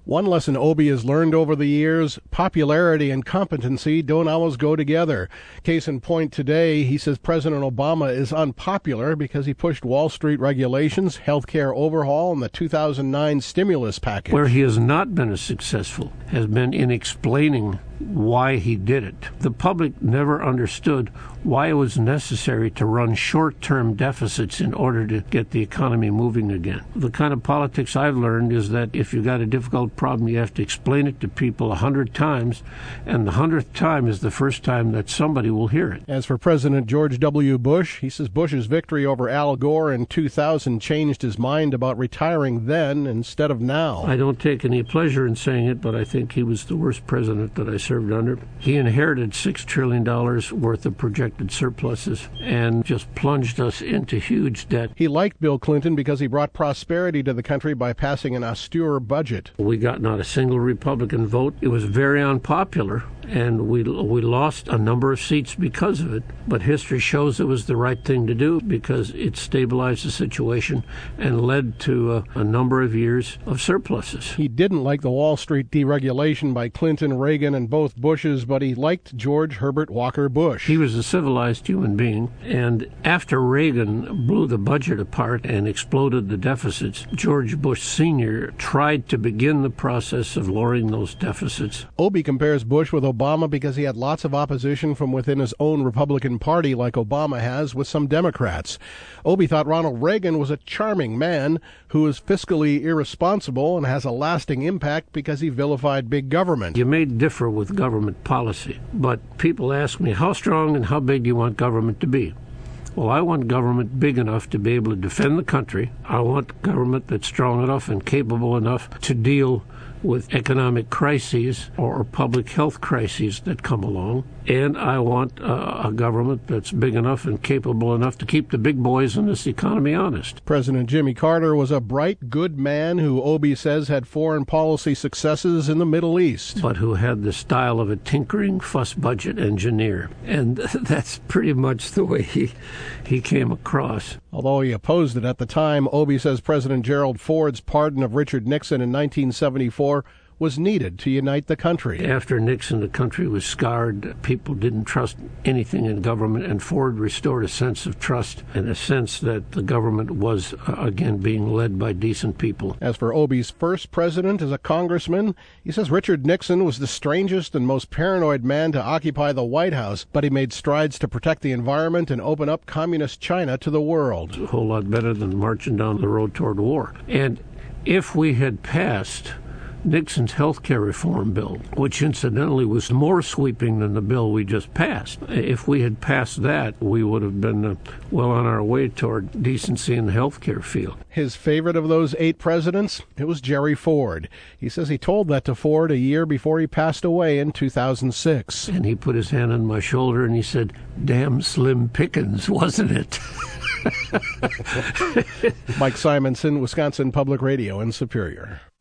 One lesson Obie has learned over the years, popularity and competency don't always go together. Case in point today, he says President Obama is unpopular because he pushed Wall Street regulations, healthcare overhaul, and the 2009 stimulus package. Where he has not been as successful has been in explaining why he did it. The public never understood why it was necessary to run short-term deficits in order to get the economy moving again. The kind of politics I've learned is that if you got a difficult problem, you have to explain it to people 100 times, and the 100th time is the first time that somebody will hear it. As for President George W. Bush, he says Bush's victory over Al Gore in 2000 changed his mind about retiring then instead of now. I don't take any pleasure in saying it, but I think he was the worst president that I served under. He inherited $6 trillion worth of projected surpluses and just plunged us into huge debt. He liked Bill Clinton because he brought prosperity to the country by passing an austere budget. We got not a single Republican vote. It was very unpopular, and we lost a number of seats because of it. But history shows it was the right thing to do because it stabilized the situation and led to a number of years of surpluses. He didn't like the Wall Street deregulation by Clinton, Reagan, and both Bushes, but he liked George Herbert Walker Bush. He was a civilized human being, and after Reagan blew the budget apart and exploded the deficits, George Bush Sr. tried to begin the process of lowering those deficits. Obie compares Bush with Obama because he had lots of opposition from within his own Republican Party like Obama has with some Democrats. Obie thought Ronald Reagan was a charming man who is fiscally irresponsible and has a lasting impact because he vilified big government. You may differ with government policy, but people ask me, how strong and how big do you want government to be? Well, I want government big enough to be able to defend the country. I want government that's strong enough and capable enough to deal with economic crises or public health crises that come along. And I want a government that's big enough and capable enough to keep the big boys in this economy honest. President Jimmy Carter was a bright, good man who Obie says had foreign policy successes in the Middle East. But who had the style of a tinkering fuss budget engineer. And that's pretty much the way he came across. Although he opposed it at the time, Obie says President Gerald Ford's pardon of Richard Nixon in 1974 was needed to unite the country. After Nixon, the country was scarred. People didn't trust anything in government, and Ford restored a sense of trust and a sense that the government was, again, being led by decent people. As for Obie's first president as a congressman, he says Richard Nixon was the strangest and most paranoid man to occupy the White House, but he made strides to protect the environment and open up communist China to the world. A whole lot better than marching down the road toward war. And if we had passed Nixon's health care reform bill, which incidentally was more sweeping than the bill we just passed. If we had passed that, we would have been well on our way toward decency in the health care field. His favorite of those 8 presidents? It was Jerry Ford. He says he told that to Ford a year before he passed away in 2006. And he put his hand on my shoulder and he said, "Damn slim pickings, wasn't it?" Mike Simonson, Wisconsin Public Radio in Superior.